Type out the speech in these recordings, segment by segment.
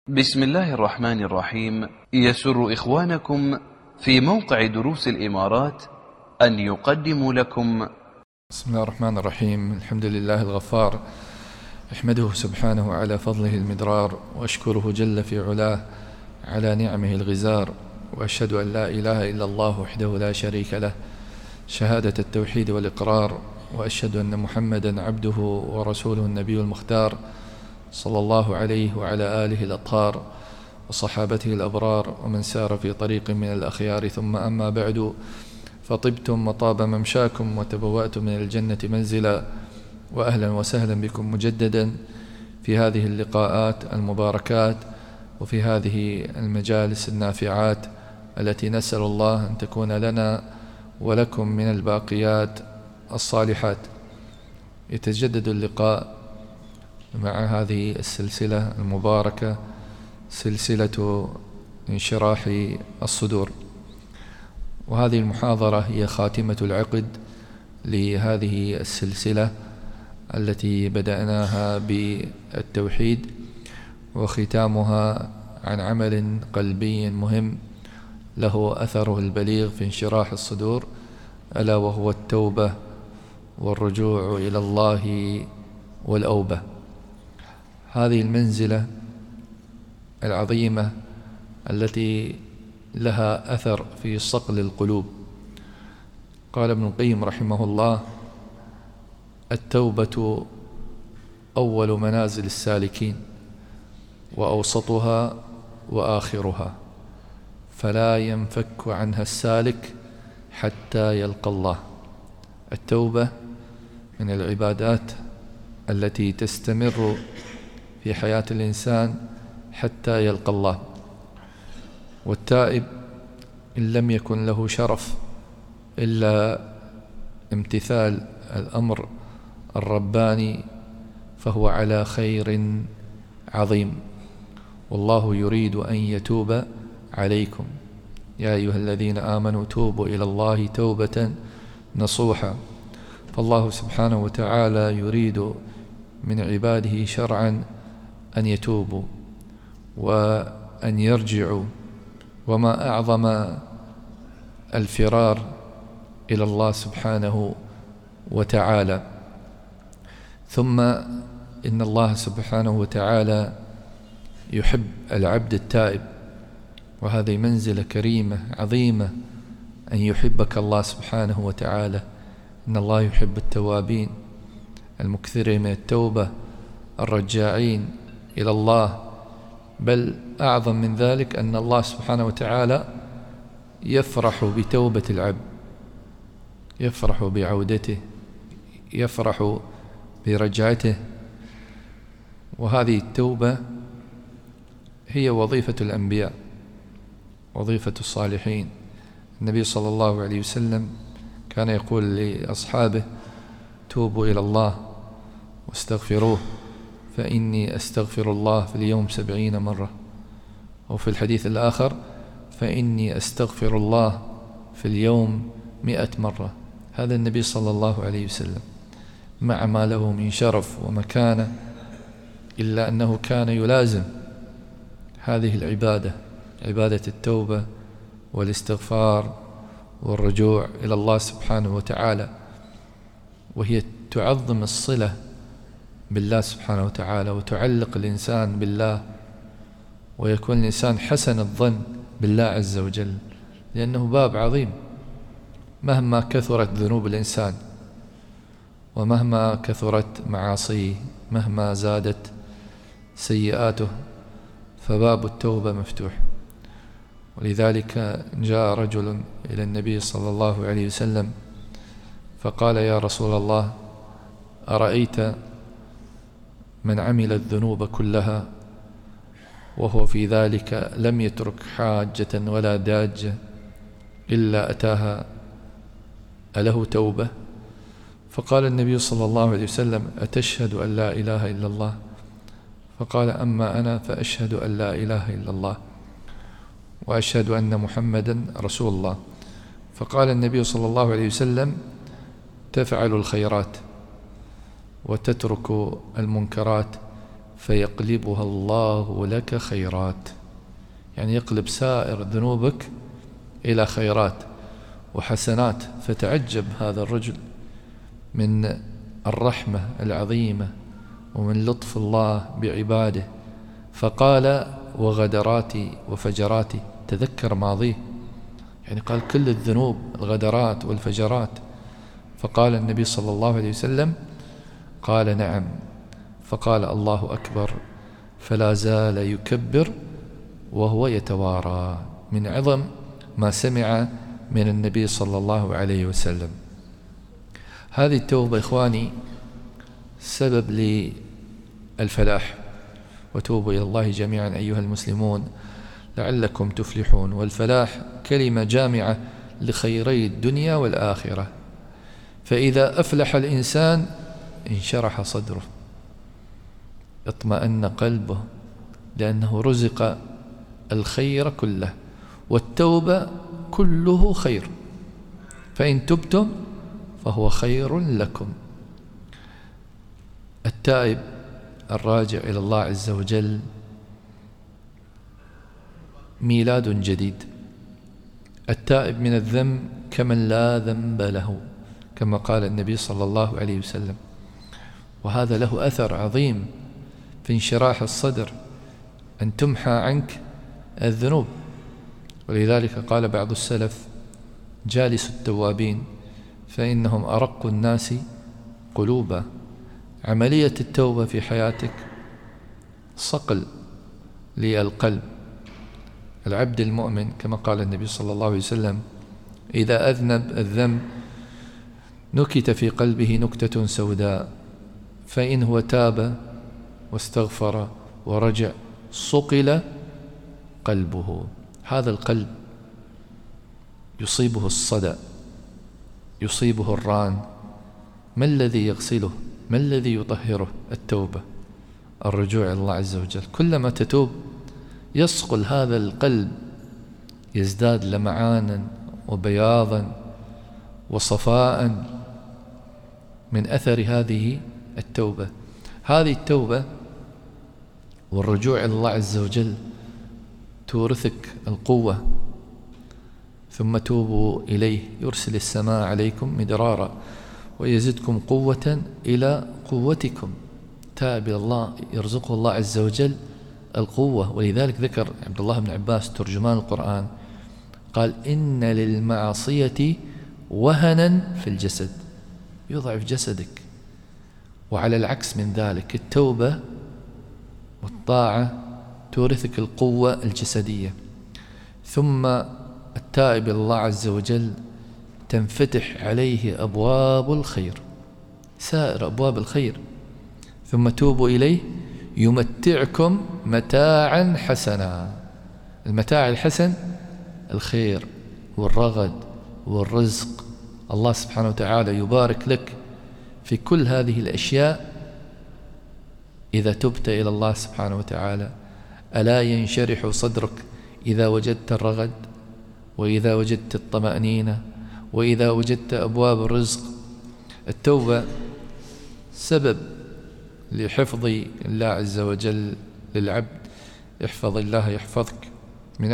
بسم الله الرحمن الرحيم. يسر إخوانكم في موقع دروس الإمارات أن يقدموا لكم بسم الله الرحمن الرحيم. الحمد لله الغفار، أحمده سبحانه على فضله المدرار، وأشكره جل في علاه على نعمه الغزار، وأشهد أن لا إله إلا الله وحده لا شريك له شهادة التوحيد والإقرار، وأشهد أن محمدا عبده ورسوله النبي المختار صلى الله عليه وعلى آله الأطهار وصحابته الأبرار ومن سار في طريق من الأخيار. ثم أما بعد، فطبتم وطاب ممشاكم وتبوأتم من الجنة منزلا، وأهلا وسهلا بكم مجددا في هذه اللقاءات المباركات وفي هذه المجالس النافعات التي نسأل الله أن تكون لنا ولكم من الباقيات الصالحات. يتجدد اللقاء مع هذه السلسلة المباركة، سلسلة انشراح الصدور، وهذه المحاضرة هي خاتمة العقد لهذه السلسلة التي بدأناها بالتوحيد، وختامها عن عمل قلبي مهم له أثره البليغ في انشراح الصدور، ألا وهو التوبة والرجوع إلى الله والأوبة. هذه المنزلة العظيمة التي لها أثر في صقل القلوب. قال ابن القيم رحمه الله: التوبة أول منازل السالكين، وأوسطها وآخرها، فلا ينفك عنها السالك حتى يلقى الله. التوبة من العبادات التي تستمر في حياة الإنسان حتى يلقى الله، والتائب إن لم يكن له شرف إلا امتثال الأمر الرباني فهو على خير عظيم، والله يريد أن يتوب عليكم يا أيها الذين آمنوا توبوا إلى الله توبة نصوحا. فالله سبحانه وتعالى يريد من عباده شرعا أن يتوبوا وأن يرجعوا، وما أعظم الفرار إلى الله سبحانه وتعالى. ثم إن الله سبحانه وتعالى يحب العبد التائب، وهذه منزلة كريمة عظيمة أن يحبك الله سبحانه وتعالى. إن الله يحب التوابين المكثرين من التوبة الرجاعين إلى الله، بل أعظم من ذلك أن الله سبحانه وتعالى يفرح بتوبة العبد، يفرح بعودته، يفرح برجعته. وهذه التوبة هي وظيفة الأنبياء، وظيفة الصالحين. النبي صلى الله عليه وسلم كان يقول لأصحابه: توبوا إلى الله واستغفروه، فإني أستغفر الله في اليوم 70 مرة، وفي الحديث الآخر: فإني أستغفر الله في اليوم 100 مرة. هذا النبي صلى الله عليه وسلم مع ما له من شرف ومكانة، إلا أنه كان يلازم هذه العبادة، عبادة التوبة والاستغفار والرجوع إلى الله سبحانه وتعالى، وهي تعظم الصلة بالله سبحانه وتعالى، وتعلق الإنسان بالله، ويكون الإنسان حسن الظن بالله عز وجل، لأنه باب عظيم. مهما كثرت ذنوب الإنسان، ومهما كثرت معاصيه، مهما زادت سيئاته، فباب التوبة مفتوح. ولذلك جاء رجل إلى النبي صلى الله عليه وسلم فقال: يا رسول الله، أرأيت من عمل الذنوب كلها وهو في ذلك لم يترك حاجة ولا داجة إلا أتاها، أله توبة؟ فقال النبي صلى الله عليه وسلم: أتشهد أن لا إله إلا الله؟ فقال: أما أنا فأشهد أن لا إله إلا الله وأشهد أن محمدا رسول الله. فقال النبي صلى الله عليه وسلم: تفعل الخيرات وتترك المنكرات فيقلبها الله لك خيرات، يعني يقلب سائر ذنوبك إلى خيرات وحسنات. فتعجب هذا الرجل من الرحمة العظيمة ومن لطف الله بعباده، فقال وغدراتي وفجراتي، تذكر ماضيه، يعني قال كل الذنوب الغدرات والفجرات. فقال النبي صلى الله عليه وسلم قال نعم، فقال الله أكبر، فلا زال يكبر وهو يتوارى من عظم ما سمع من النبي صلى الله عليه وسلم. هذه التوبة إخواني سبب للفلاح، وتوبوا إلى الله جميعا أيها المسلمون لعلكم تفلحون. والفلاح كلمة جامعة لخيري الدنيا والآخرة، فإذا أفلح الإنسان انشرح صدره، اطمأن قلبه، لأنه رزق الخير كله، والتوبة كله خير، فإن تبتم فهو خير لكم. التائب الراجع إلى الله عز وجل ميلاد جديد. التائب من الذنب كمن لا ذنب له، كما قال النبي صلى الله عليه وسلم، وهذا له أثر عظيم في انشراح الصدر، أن تمحى عنك الذنوب. ولذلك قال بعض السلف جالس التوابين فإنهم أرق الناس قلوبا. عملية التوبة في حياتك صقل للقلب. العبد المؤمن كما قال النبي صلى الله عليه وسلم إذا أذنب الذنب نكت في قلبه نكتة سوداء، فإن هو تاب واستغفر ورجع صقل قلبه. هذا القلب يصيبه الصدأ، يصيبه الران. ما الذي يغسله؟ ما الذي يطهره؟ التوبة، الرجوع إلى الله عز وجل. كلما تتوب يصقل هذا القلب، يزداد لمعانا وبياضا وصفاء من أثر هذه التوبة. هذه التوبة والرجوع إلى الله عز وجل تورثك القوة. ثم توبوا إليه يرسل السماء عليكم مدرارا ويزدكم قوة إلى قوتكم. تائب إلى الله يرزقه الله عز وجل القوة. ولذلك ذكر عبد الله بن عباس ترجمان القرآن قال إن للمعصية وهنا في الجسد، يضعف جسدك. وعلى العكس من ذلك التوبة والطاعة تورثك القوة الجسدية. ثم التائب إلى الله عز وجل تنفتح عليه أبواب الخير، سائر أبواب الخير. ثم توبوا إليه يمتعكم متاعا حسنا. المتاع الحسن الخير والرغد والرزق. الله سبحانه وتعالى يبارك لك في كل هذه الأشياء إذا تبت إلى الله سبحانه وتعالى. ألا ينشرح صدرك إذا وجدت الرغد، وإذا وجدت الطمأنينة، وإذا وجدت أبواب الرزق. التوبة سبب لحفظ الله عز وجل للعبد. احفظ الله يحفظك. من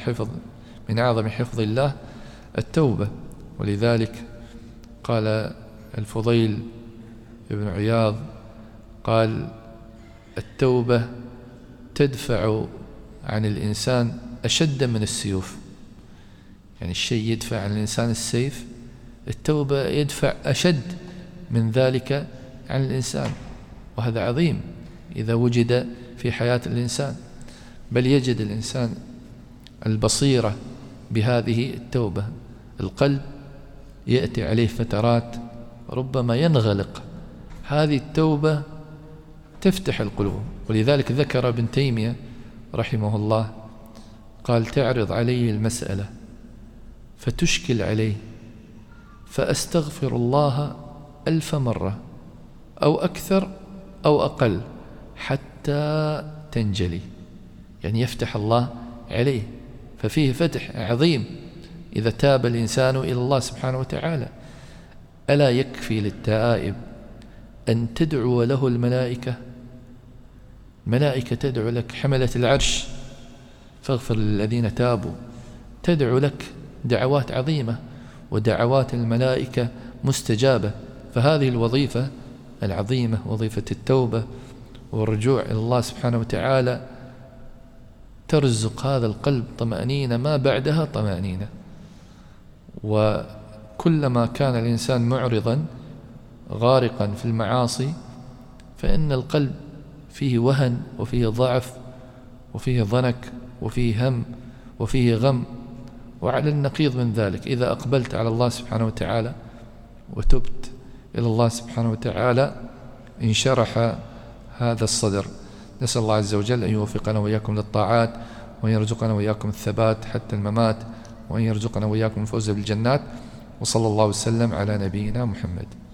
أعظم حفظ الله التوبة. ولذلك قال الفضيل ابن عياض قال التوبة تدفع عن الإنسان أشد من السيوف. يعني الشيء يدفع عن الإنسان السيف، التوبة يدفع أشد من ذلك عن الإنسان. وهذا عظيم إذا وجد في حياة الإنسان. بل يجد الإنسان البصيرة بهذه التوبة. القلب يأتي عليه فترات ربما ينغلق، هذه التوبة تفتح القلوب. ولذلك ذكر ابن تيمية رحمه الله قال تعرض عليه المسألة فتشكل عليه فأستغفر الله 1000 مرة أو أكثر أو أقل حتى تنجلي، يعني يفتح الله عليه. ففيه فتح عظيم إذا تاب الإنسان إلى الله سبحانه وتعالى. ألا يكفي للتائب أن تدعو له الملائكة الملائكة تدعو لك، حملة العرش فاغفر للذين تابوا، تدعو لك دعوات عظيمة، ودعوات الملائكة مستجابة. فهذه الوظيفة العظيمة، وظيفة التوبة والرجوع إلى الله سبحانه وتعالى، ترزق هذا القلب طمأنينة ما بعدها طمأنينة. وكلما كان الإنسان معرضا غارقا في المعاصي فإن القلب فيه وهن وفيه ضعف وفيه ضنك وفيه هم وفيه غم. وعلى النقيض من ذلك إذا أقبلت على الله سبحانه وتعالى وتبت إلى الله سبحانه وتعالى انشرح هذا الصدر. نسأل الله عز وجل أن يوفقنا وإياكم للطاعات، وأن يرزقنا وإياكم الثبات حتى الممات، وأن يرزقنا وإياكم الفوز بالجنات. وصلى الله وسلم على نبينا محمد.